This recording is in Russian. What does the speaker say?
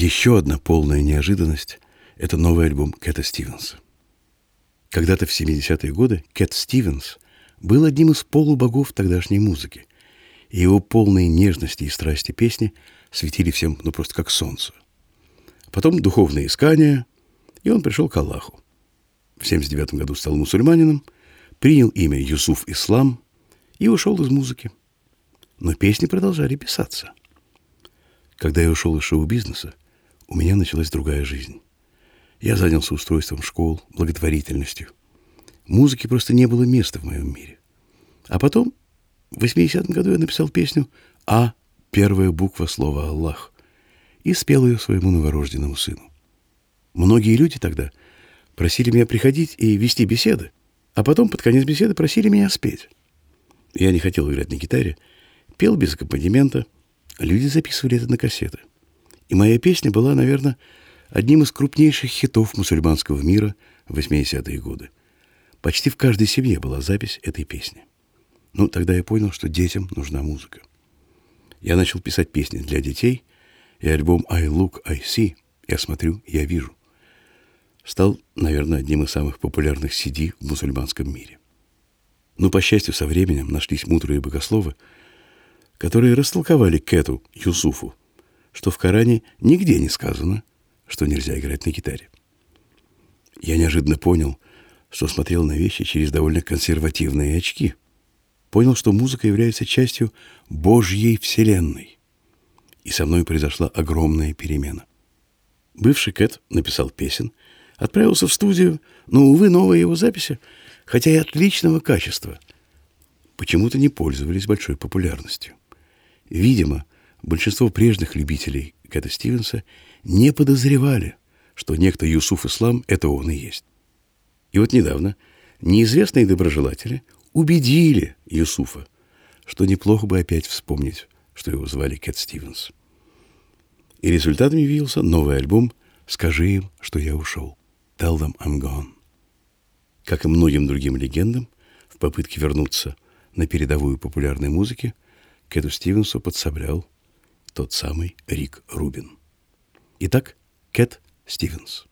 Еще одна полная неожиданность – это новый альбом Кэта Стивенса. Когда-то в 70-е годы Кэт Стивенс был одним из полубогов тогдашней музыки, и его полные нежности и страсти песни светили всем, просто как солнце. Потом духовные искания, и он пришел к Аллаху. В 79 году стал мусульманином, принял имя Юсуф Ислам и ушел из музыки. Но песни продолжали писаться. Когда я ушел из шоу-бизнеса, у меня началась другая жизнь. Я занялся устройством школ, благотворительностью. Музыки просто не было места в моем мире. А потом, в 80-м году я написал песню «А» — первая буква слова «Аллах» и спел ее своему новорожденному сыну. Многие люди тогда просили меня приходить и вести беседы, а потом под конец беседы просили меня спеть. Я не хотел играть на гитаре, пел без аккомпанемента, люди записывали это на кассеты. И моя песня была, наверное, одним из крупнейших хитов мусульманского мира в 80-е годы. Почти в каждой семье была запись этой песни. Тогда я понял, что детям нужна музыка. Я начал писать песни для детей, и альбом «I Look, I See» «Я смотрю, я вижу» стал, наверное, одним из самых популярных CD в мусульманском мире. Но, по счастью, со временем нашлись мудрые богословы, которые растолковали Кэту Юсуфу, что в Коране нигде не сказано, что нельзя играть на гитаре. Я неожиданно понял, что смотрел на вещи через довольно консервативные очки. Понял, что музыка является частью Божьей вселенной. И со мной произошла огромная перемена. Бывший Кэт написал песен, отправился в студию, но, увы, новые его записи, хотя и отличного качества, почему-то не пользовались большой популярностью. Видимо, большинство прежних любителей Кэта Стивенса не подозревали, что некто Юсуф Ислам – это он и есть. И вот недавно неизвестные доброжелатели убедили Юсуфа, что неплохо бы опять вспомнить, что его звали Кэт Стивенс. И результатом явился новый альбом «Скажи им, что я ушел». «Tell them I'm gone». Как и многим другим легендам, в попытке вернуться на передовую популярной музыки Кэту Стивенсу подсоблял тот самый Рик Рубин. Итак, Кэт Стивенс.